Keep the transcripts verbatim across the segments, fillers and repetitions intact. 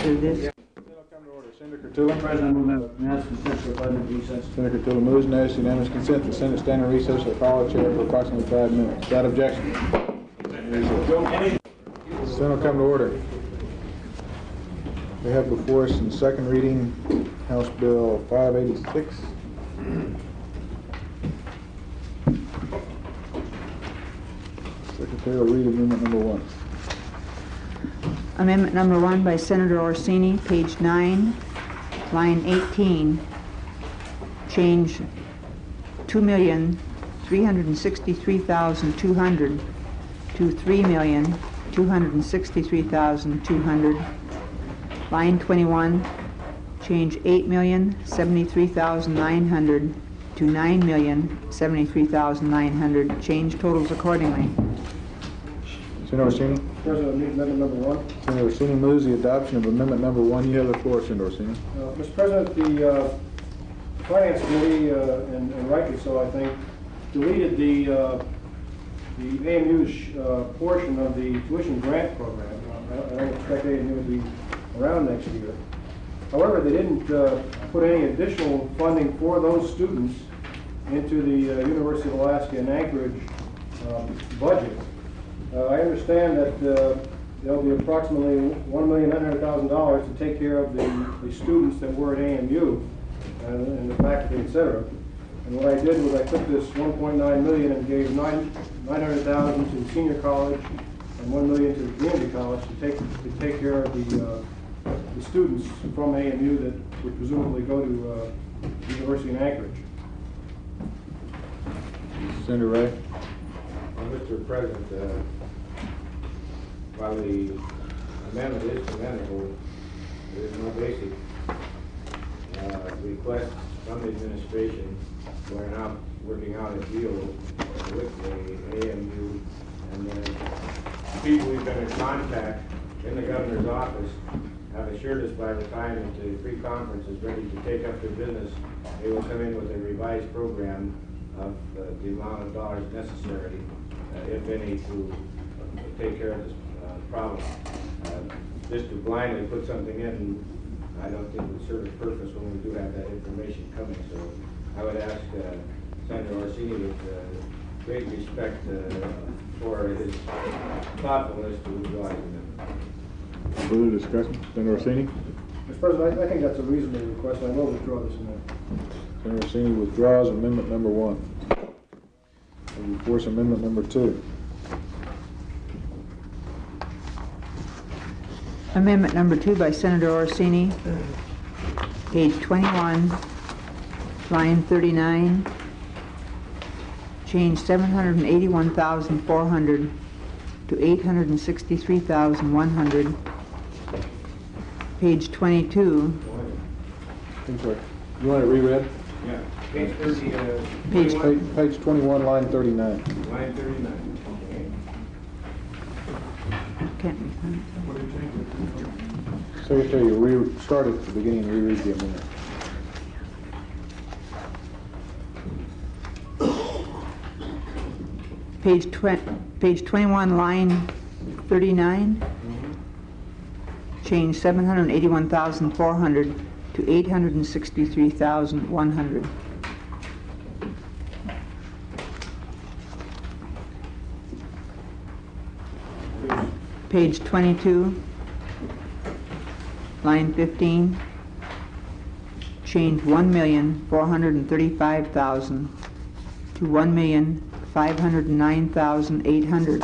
consider this. Come to order. Senator Curtula. President, move that unanimous consent for five minute recess. Senator Curtula moves, and there's unanimous consent. The Senate stand in recess or call a chair for approximately five minutes. Without objection. Senate will come to order. We have before us in second reading House Bill five eighty-six. Secretary will read amendment number one. Amendment number one by Senator Orsini, page nine, line eighteen. Change two million three hundred sixty-three thousand two hundred to three million two hundred sixty-three thousand two hundred. Line twenty-one, change eight million seventy-three thousand nine hundred to nine million seventy-three thousand nine hundred. Change totals accordingly. Senator Orsini. President, amendment number one. Senator Orsini moves the adoption of amendment number one. You have the floor, Senator Orsini. Uh, Mister President, the uh, Finance Committee, uh, and, and rightly so, I think, deleted the uh, the A M U's uh, portion of the tuition grant program. I don't, I don't expect A M U to be around next year. However, they didn't uh, put any additional funding for those students into the uh, University of Alaska in Anchorage uh, budget. Uh, I understand that uh, there'll be approximately one million nine hundred thousand dollars to take care of the, the students that were at A M U uh, and the faculty, et cetera. And what I did was I took this one point nine million dollars and gave nine hundred thousand dollars to the senior college and one million dollars to the community college to take to take care of the uh, the students from A M U that would presumably go to uh, the University in Anchorage. Senator Ray. Well, Mister President, uh, while the amendment is commendable, there is no basic uh, request from the administration. We're now working out a deal with the A M U, and the people we've been in contact in the governor's office have assured us by the time that the pre-conference is ready to take up their business, they will come in with a revised program of uh, the amount of dollars necessary, uh, if any, to uh, take care of this uh, problem. Uh, just to blindly put something in, I don't think would serve its purpose when we do have that information coming. So I would ask uh, Senator Orsini with uh, great respect uh, for his thoughtfulness to withdraw his amendment. Further discussion. Senator Orsini. Mister President, I, I think that's a reasonable request. I will withdraw this amendment. Senator Orsini withdraws amendment number one. And force amendment number two. Amendment number two by Senator Orsini, page twenty-one, line thirty-nine. Change seven hundred eighty-one thousand four hundred to eight hundred sixty-three thousand one hundred. Page twenty-two. I'm sorry. You want it reread? Yeah. Page thirty. Uh, Page Page, page twenty-one, line thirty-nine. Line thirty-nine. Can't we find it? Secretary, you re start at the beginning and reread the amendment. Page twenty, page twenty-one, line thirty-nine. Mm-hmm. Change seven hundred eighty-one thousand four hundred to eight hundred sixty-three thousand one hundred. Page twenty-two, line fifteen. Change one million four hundred thirty-five thousand to one million five hundred nine thousand eight hundred.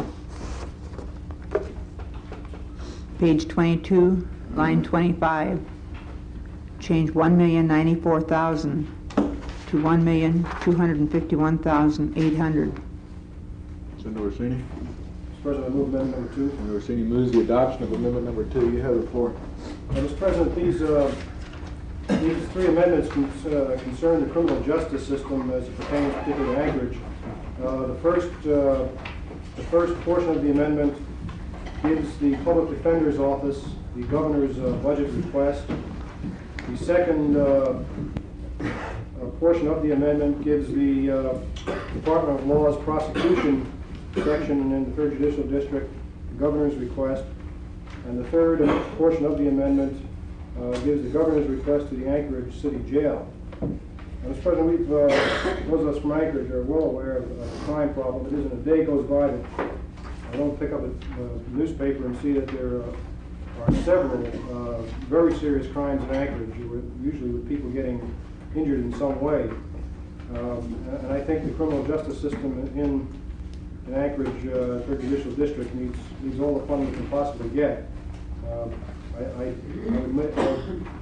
Page twenty-two, line twenty-five. Change one million ninety-four thousand to one million two hundred fifty-one thousand eight hundred. Senator Orsini. Mister President, I move amendment number two. Senator Orsini moves the adoption of amendment number two. You have the floor. Uh, Mister President, these uh, these three amendments con uh, concern the criminal justice system as it pertains particularly to Anchorage. Uh, the first uh, the first portion of the amendment gives the Public Defender's Office the governor's uh, budget request. The second uh, uh, portion of the amendment gives the uh, Department of Law's prosecution section in the third Judicial District the governor's request. And the third portion of the amendment uh, gives the governor's request to the Anchorage City Jail. Now, Mister President, we've, uh, those of us from Anchorage are well aware of, of the crime problem. It isn't a day goes by that I don't pick up a, a newspaper and see that there uh, are several uh, very serious crimes in Anchorage, usually with people getting injured in some way. Um, and I think the criminal justice system in, in Anchorage uh, third Judicial District needs, needs all the funding it can possibly get. Um, I, I, I, would, admit, uh,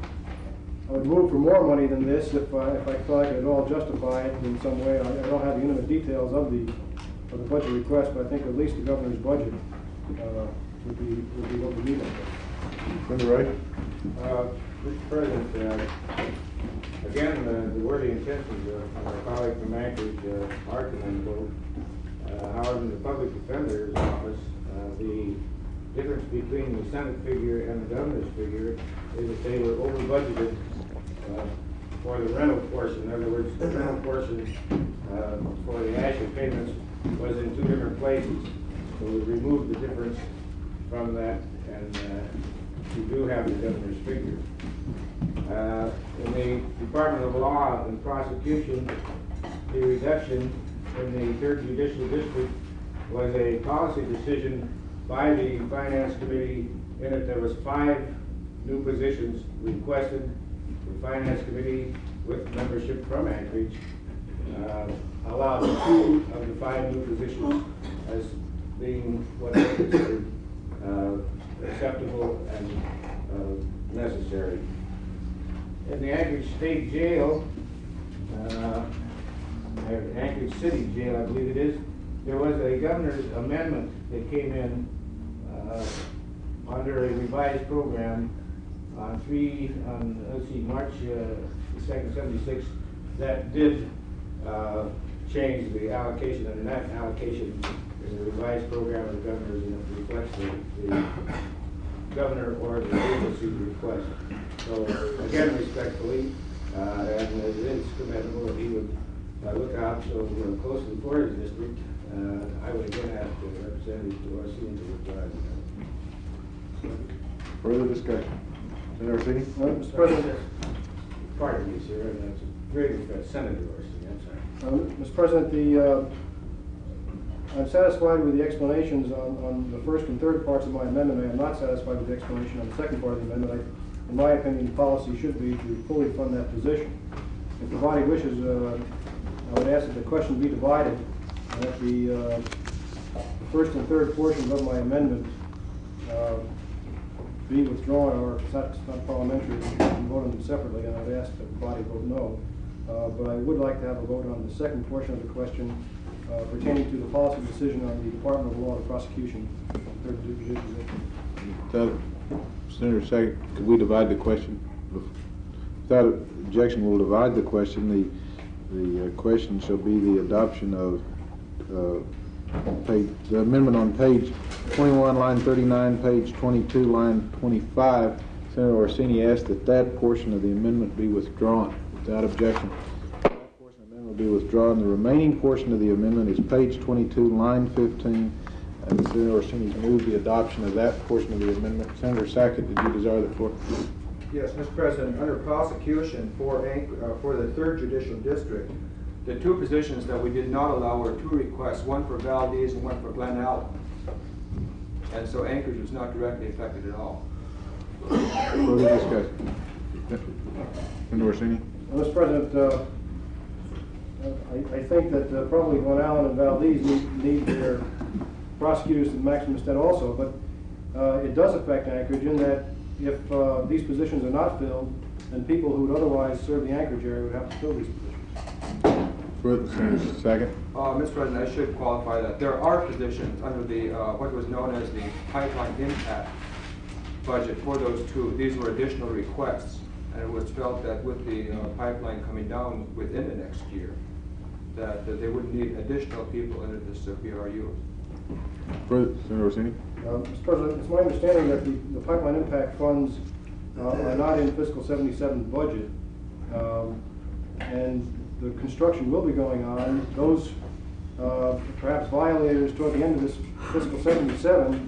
I would move for more money than this if I, if I thought I could at all justify it in some way. I, I don't have the intimate details of the of the budget request, but I think at least the governor's budget uh, would be would be what we need. Senator Wright? Uh, Mister President, uh, again, uh, the worthy intentions of our colleague from Anchorage uh, are commendable. Uh, however, in the public defender's office, uh, the difference between the Senate figure and the governor's figure is that they were over budgeted uh, for the rental portion. In other words, the rental portion uh, for the actual payments was in two different places. So we removed the difference from that, and uh, we do have the governor's figure. Uh, in the Department of Law and Prosecution, the reduction in the third Judicial District was a policy decision by the Finance Committee, in that there was five new positions requested. The Finance Committee, with membership from Anchorage, uh, allowed two of the five new positions as being what they considered uh, acceptable and uh, necessary. In the Anchorage State Jail, uh, or Anchorage City Jail, I believe it is, there was a governor's amendment that came in uh, under a revised program on three, on, let's see, March uh, second, seventy-six, that did uh, change the allocation, and that allocation is a revised program of the governor's, and it reflects the, the governor or the agency's request. So again, respectfully, uh, and it is commendable that he would uh, look out so uh, closely for his district. Uh, I would again ask the representative to Orsini to reply to that. Further discussion? Senator Orsini? Uh, Mister President, Pardon me, sir, and that's a great respect, Senator Orsini, I'm sorry. uh, Mister President, the uh, I'm satisfied with the explanations on, on the first and third parts of my amendment. I am not satisfied with the explanation on the second part of the amendment. I, in my opinion, the policy should be to fully fund that position. If the body wishes, uh, I would ask that the question be divided, and that the, uh, the first and third portions of my amendment uh, be withdrawn, or if it's not, it's not parliamentary, we can vote on them separately, and I would ask that the body vote no. Uh, but I would like to have a vote on the second portion of the question uh, pertaining to the policy decision on the Department of Law and Prosecution, third judicial district. Senator, second, could we divide the question? Without objection, we'll divide the question. The the uh, question shall be the adoption of uh, page, the amendment on page twenty-one, line thirty-nine, page twenty-two, line twenty-five. Senator Orsini asked that that portion of the amendment be withdrawn. Without objection, that portion of the amendment will be withdrawn. The remaining portion of the amendment is page twenty-two, line fifteen. And Senator Orsini's moved the adoption of that portion of the amendment. Senator Sackett, did you desire the floor? Yes, Mister President, under prosecution for, uh, for the third Judicial District, the two positions that we did not allow were two requests, one for Valdez and one for Glen Allen. And so Anchorage was not directly affected at all. Further discussion. Senator Orsini? Well, Mister President, uh, I, I think that uh, probably Glen Allen and Valdez need, need their prosecutors to the maximum extent also, but uh, it does affect Anchorage in that if uh, these positions are not filled, then people who would otherwise serve the Anchorage area would have to fill these positions. Further, Senator Sackett? Uh, Mister President, I should qualify that. There are positions under the, uh, what was known as the pipeline impact budget for those two. These were additional requests, and it was felt that with the uh, pipeline coming down within the next year, that, that they would need additional people under this uh, B R U. Further, Senator Orsini? Uh, Mister President, it's my understanding that the, the pipeline impact funds uh, are not in fiscal seventy-seven budget, um, and the construction will be going on. Those uh, perhaps violators toward the end of this fiscal seventy-seven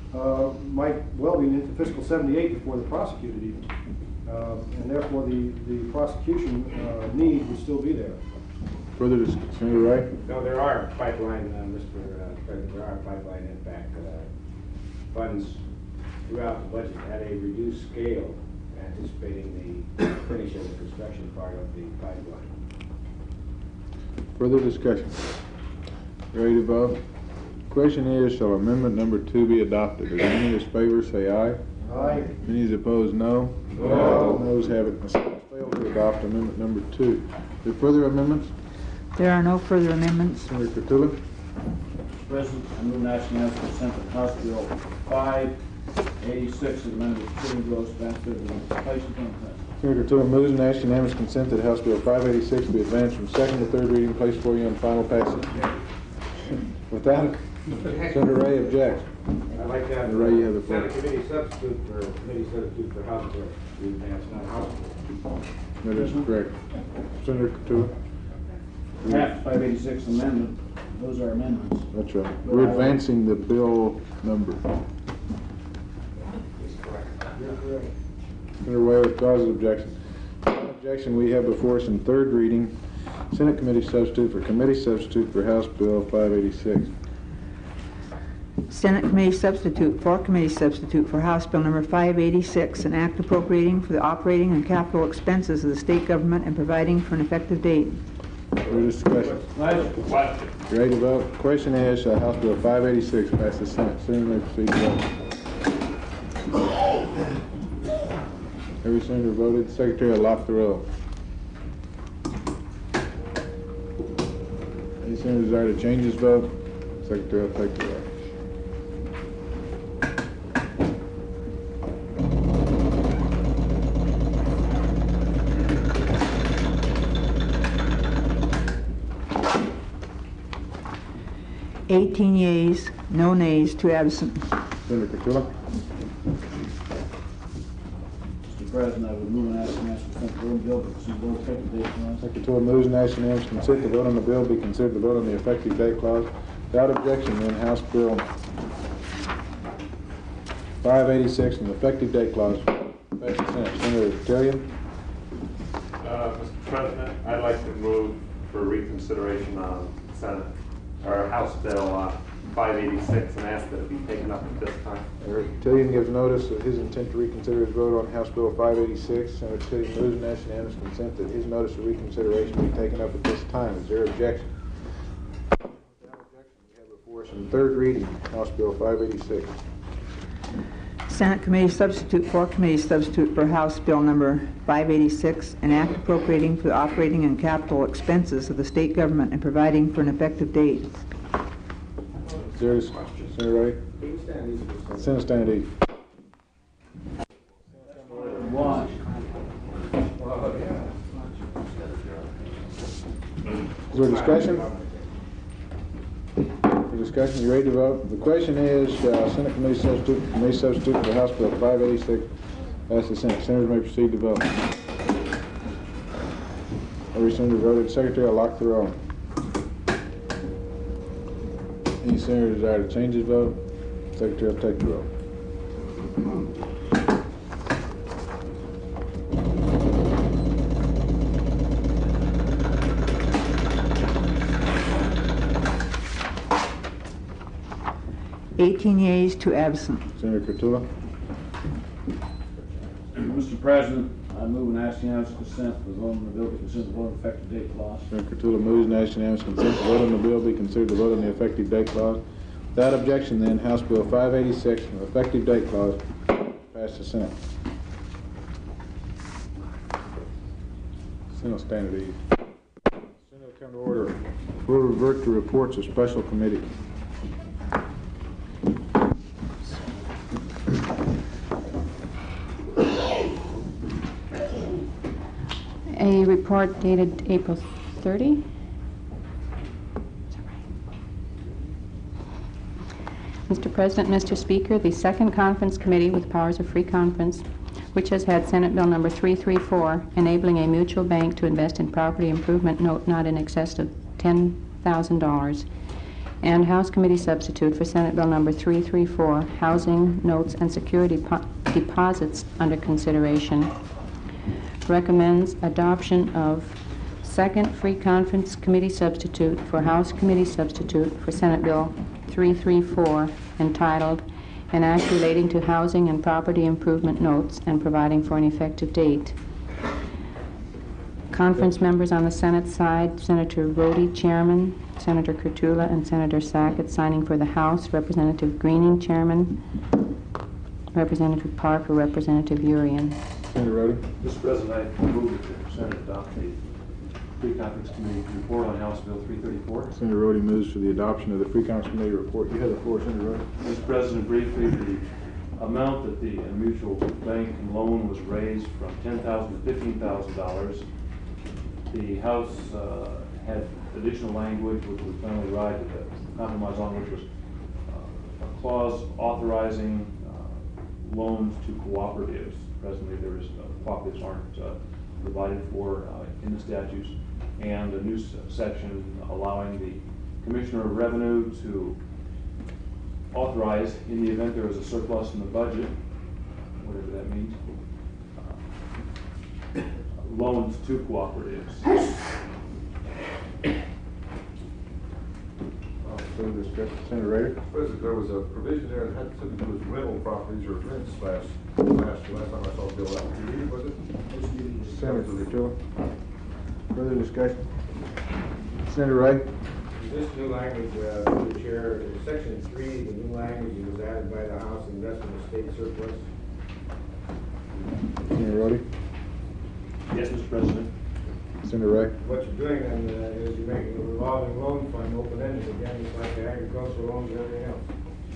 uh, might well be into fiscal seventy-eight before they're prosecuted even. Uh, And therefore, the, the prosecution uh, need would still be there. Further discussion, Senator Wright? No, there are pipeline, uh, Mister President, there are pipeline impact uh, funds throughout the budget at a reduced scale, anticipating the finish of the construction part of the pipeline. Further discussion? Ready to vote? Question is, shall amendment number two be adopted? Does any of favor say aye? Aye. Any is opposed, no? No. Those have it. The Senate failed to adopt amendment number two. Are there further amendments? There are no further amendments. Senator Curtula? Mister President, I move national unanimous consent that House Bill five eighty-six, amended to children gross benefit and placement on the Senator Curtula moves and asks unanimous consent that House Bill five eighty-six be advanced from second to third reading, placed for you on final passage. Without, Senator Ray objects. I'd like to have Ray, you have the floor. Senate committee substitute for, committee substitute for House Bill, we advance, not House Bill. That is correct. Senator Curtula? Half five eighty-six amendment, those are amendments. That's right. We're advancing the bill number. Senator Way withdraws his objection. One objection we have before us in third reading, Senate committee substitute for committee substitute for House Bill five eighty-six. Senate committee substitute for committee substitute for House Bill number five eighty-six, an act appropriating for the operating and capital expenses of the state government and providing for an effective date. Further discussion. Ready to vote? Question is, shall House Bill five eighty-six pass the Senate? Senator may proceed to vote. Every senator voted. The Secretary will lock the roll. Any senator desire to change his vote? The Secretary will take the vote. eighteen yeas, no nays, two absent. Senator Curtula? Mister President, I would move and ask unanimous consent to the bill because the bill effective date clause. Secretary Curtula moves and asks unanimous consent to vote on the bill be considered the vote on the effective date clause. Without objection, then House Bill five eighty-six and the effective date clause pass the Senate. Senator Trillian? Uh, Mister President, I'd like to move for reconsideration on Senate, or House Bill uh, five eighty-six and ask that it be taken up at this time. Senator Tillian gives notice of his intent to reconsider his vote on House Bill five eighty-six. Senator Tillian moves and asks unanimous consent that his notice of reconsideration be taken up at this time. Is there objection? Without objection, we have before us in third reading, House Bill five eighty-six. Senate committee substitute for committee substitute for House Bill number five eighty-six, an act appropriating for the operating and capital expenses of the state government and providing for an effective date. Is there a question? Senator Ray? Senate stand at ease. One. Is there discussion? For discussion, you ready to vote? The question is, uh, Senate committee substitute, committee substitute for House Bill five eighty-six. Ask the Senate. Senators may proceed to vote. Every senator voted. Secretary will lock the roll. Any senator desire to change his vote? Secretary will take the roll. eighteen yeas, two absent. Senator Curtula? Mister President, I move and ask unanimous consent for the vote on the bill to consider the vote on effective date clause. Senator Curtula moves and asks unanimous consent to vote on the bill be considered the vote on the effective date clause. Without objection, then, House Bill five eighty-six and the effective date clause pass the Senate. Senate will stand at ease. Senate will come to order. We'll revert to reports of special committee. A report dated April thirtieth. Mister President, Mister Speaker, the Second Conference Committee with powers of free conference, which has had Senate Bill number three thirty-four, enabling a mutual bank to invest in property improvement note not in excess of ten thousand dollars, and House Committee substitute for Senate Bill number three three four, Housing Notes and Security po- Deposits under consideration. Recommends adoption of second free conference committee substitute for House Committee substitute for Senate Bill three three four, entitled An Act Relating to Housing and Property Improvement Notes and Providing for an Effective Date. Conference members on the Senate side, Senator Rhodey, Chairman, Senator Kurtula, and Senator Sackett signing for the House, Representative Greening, Chairman, Representative Parker, Representative Urian. Senator Rhodey? Mister President, I move that the Senate adopt the Pre-Conference Committee report on House Bill three thirty-four. Senator Rhodey moves for the adoption of the Pre-Conference Committee report. You have the floor, Senator Rhodey. Mister President, briefly, the amount that the mutual bank loan was raised from ten thousand dollars to fifteen thousand dollars. The House uh, had additional language which we finally arrived at a compromise on, which was uh, a clause authorizing uh, loans to cooperatives. Presently, there is uh, cooperatives aren't uh, provided for uh, in the statutes, and a new s- section allowing the Commissioner of Revenue to authorize, in the event there is a surplus in the budget, whatever that means, uh, loans to cooperatives. Further discussion, Senator Rader? President, there was a provision there that had something to do with rental properties or rents last, last, last time I saw a bill out. Did you read, was it? Senator Kurtula? Further discussion? Senator Ray? This new language, uh, through the chair, in section three, the new language was added by the House Investment Estate Surplus. Senator Rhodey? Yes, Mister President. Senator Ray? What you're doing then uh, is you're making a revolving loan fund open-ended again, just like the agricultural loans and everything else.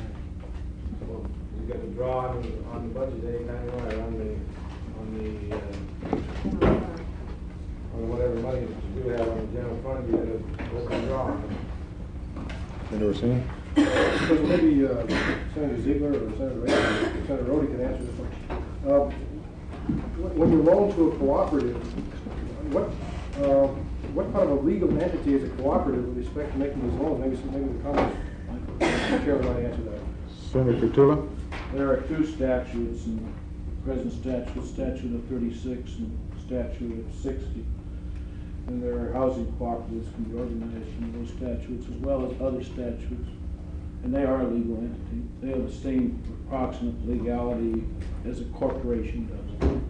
So you get to draw on, on the budget anytime you want, on the, on the, uh, on whatever money that you do have on the general fund, you get to open draw on it. Senator Orsini? Because maybe uh, Senator Ziegler or Senator Ray, Senator Rhodey can answer this one. Uh, When you loan to a cooperative, what, uh, what kind of a legal entity is a cooperative with respect to making these loans? Maybe, some- maybe the Congress chair might answer that. Senator Kurtula? There are two statutes, and present statute, statute of thirty-six and statute of sixty. And there are housing cooperatives can be organized in those statutes as well as other statutes. And they are a legal entity. They have the same approximate legality as a corporation does.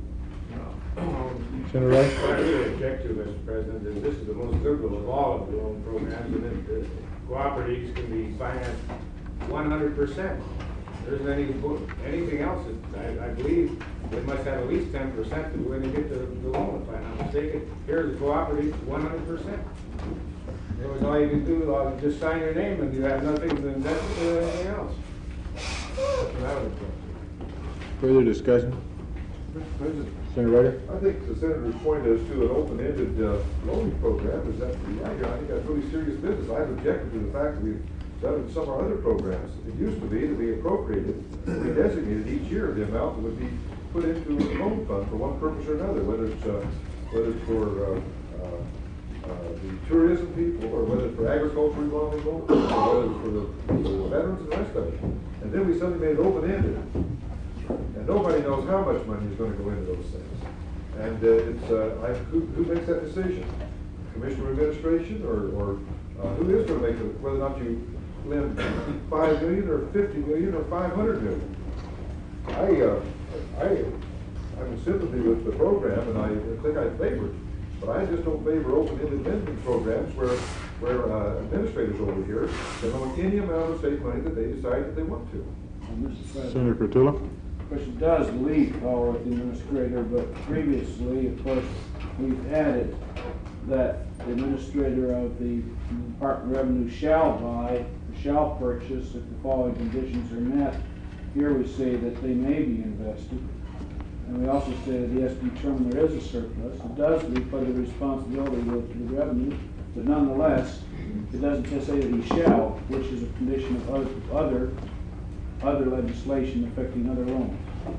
Senator Ray? What I really object to, Mister President, is this is the most liberal of all of the loan programs, and that the cooperatives can be financed one hundred percent. There isn't any, anything else, that I, I believe they must have at least ten percent to when they get the, the loan, if I'm not mistaken. Here's a cooperative, one hundred percent. It was all you can do, uh, just sign your name and you have nothing to invest in or anything else. That's what I would think. Further discussion? Mister President, Senator Rader? I think the senator's point as to an open-ended uh, loaning program is absolutely right. I think that's really serious business. I've objected to the fact that we've done it in some of our other programs. It used to be that we appropriated, we designated each year the amount that would be put into a loan fund for one purpose or another, whether it's, uh, whether it's for uh, uh, uh, the tourism people, or whether it's for agriculture revolving loans, or whether it's for the, for the veterans and the rest of it. And then we suddenly made it open-ended. And nobody knows how much money is going to go into those things. And uh, it's, uh, I, who, who makes that decision? Commissioner of Administration, or, or uh, who is going to make it, whether or not you lend five million or fifty million or five hundred million? I, uh, I, I'm in sympathy with the program, and I think I favor it. But I just don't favor open-ended lending programs where, where uh, administrators over here can loan any amount of state money that they decide that they want to. And Mister President, Senator Kurtula? of course, it does leave power with the administrator, but previously, of course, we've added that the administrator of the Department of Revenue shall buy, shall purchase if the following conditions are met. Here we say that they may be invested. And we also say that he has to determine there is a surplus. It does leave further responsibility with the revenue, but nonetheless, it doesn't just say that he shall, which is a condition of other, other, other legislation affecting other loans.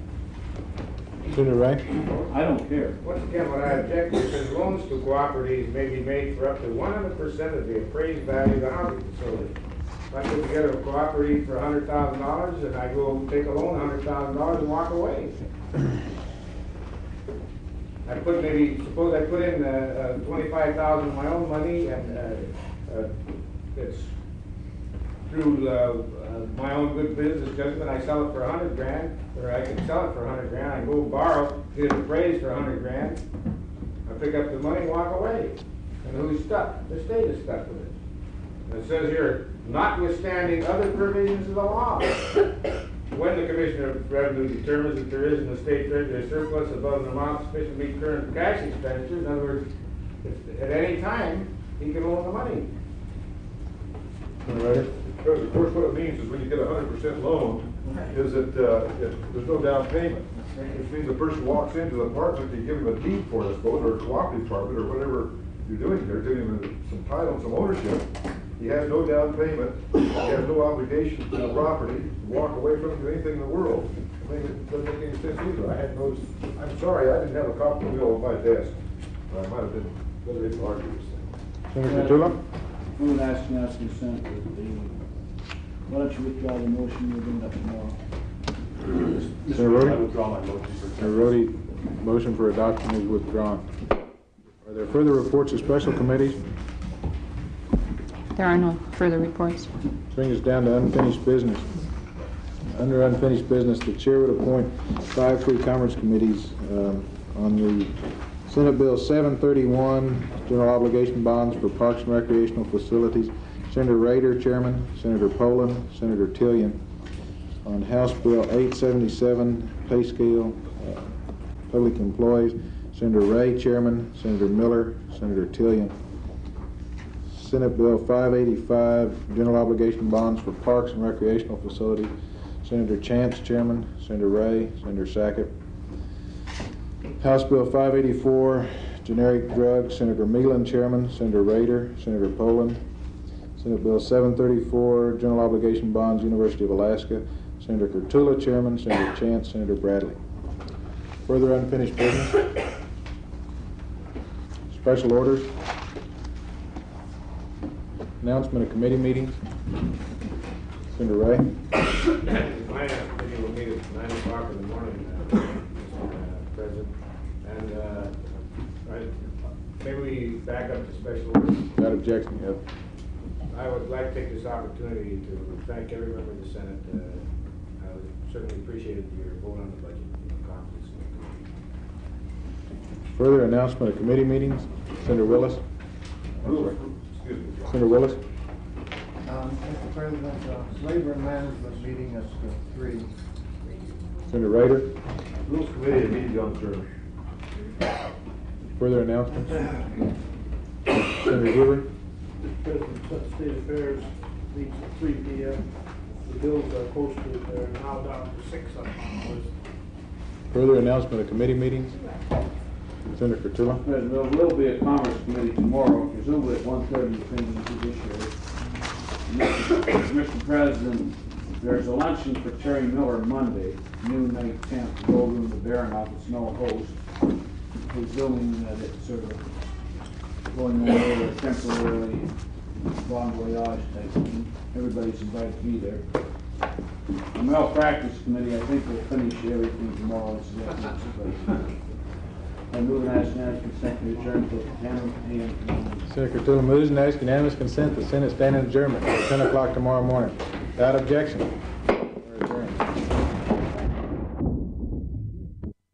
Senator Ray? I don't care. Once again, what I object to is loans to cooperatives may be made for up to one hundred percent of the appraised value of the housing facility. if I put together a cooperative for a hundred thousand dollars and I go take a loan, a hundred thousand dollars and walk away. I put maybe, suppose I put in uh, uh, twenty-five thousand of my own money and uh, uh, it's through uh, uh, my own good business judgment, I sell it for a hundred grand, or I can sell it for a hundred grand, I go borrow, get it appraised for a hundred grand, I pick up the money and walk away. And who's stuck? The state is stuck with it. And it says here, notwithstanding other provisions of the law. When the Commissioner of Revenue determines that there is in the state treasury a surplus above an amount sufficient to meet current cash expenditures, in other words, if, at any time, he can loan the money. Right. Because of course, what it means is when you get a hundred percent loan, is that, uh, it- there's no down payment. Which means the person walks into the apartment, you give him a deed for it, I suppose, or a cooperative apartment, or whatever you're doing there, giving him some title, some ownership. He has no down payment, he has no obligation to the property, to walk away from it, do anything in the world. I think it doesn't make any sense either. I had noticed, I'm sorry, I didn't have a copy of the will on my desk. I might have been better able to argue this thing. Senator Catula? Move and ask unanimous consent with the, why don't you withdraw the motion, we'll bring it up tomorrow. Senator I Rhodey? withdraw my motion for. Senator Rhodey, motion for adoption is withdrawn. Are there further reports of special committees? There are no further reports. Bring us down to unfinished business. Under unfinished business, the chair would appoint five free commerce committees um, on the Senate Bill seven thirty-one, general obligation bonds for parks and recreational facilities. Senator Rader, chairman. Senator Poland, Senator Tillian. On House Bill eight seventy-seven, pay scale, uh, public employees. Senator Ray, chairman. Senator Miller, Senator Tillian. Senate Bill five eighty-five, general obligation bonds for parks and recreational facilities. Senator Chance, chairman. Senator Ray, Senator Sackett. House Bill five eighty-four, generic drugs. Senator Meelan, chairman. Senator Rader, Senator Poland. Senate Bill seven thirty-four, general obligation bonds, University of Alaska. Senator Kurtula, chairman. Senator Chance, Senator Bradley. Further unfinished business. Special orders. Announcement of committee meetings. Senator Ray. The finance committee will meet at nine o'clock in the morning, uh, Mister President. And, uh, right, maybe we back up to special orders. Without objection, yep. I would like to take this opportunity to thank every member of the Senate. Uh, I would certainly appreciated your vote on the budget and your confidence in the committee. Further announcement of committee meetings. Senator Willis. Excuse me. Senator Willis. Um, Mister President, uh, Labor and Management meeting is uh, three. Senator Rader. Rules Committee immediately on Thursday. Further announcements. Senator Hoover. President, State Affairs meets at three P M The bills are posted, they're now down to six on the list. Further announcement of committee meetings. Senator Kurtula. President, there will be a Commerce Committee tomorrow, presumably at one thirty, depending on the judiciary. Mister Mister President, there's a luncheon for Terry Miller Monday, noon, May tenth, Gold Room, the Baron office, no host. Presuming that it's sort of going over temporarily, bon voyage type thing. Everybody's invited to be there. The Malpractice Committee, I think we'll finish everything tomorrow. It's the I move and ask unanimous consent to adjourn till ten A M tomorrow. Senator Kurtula moves and asks unanimous consent the Senate stand in adjournment at ten o'clock tomorrow morning. Without objection.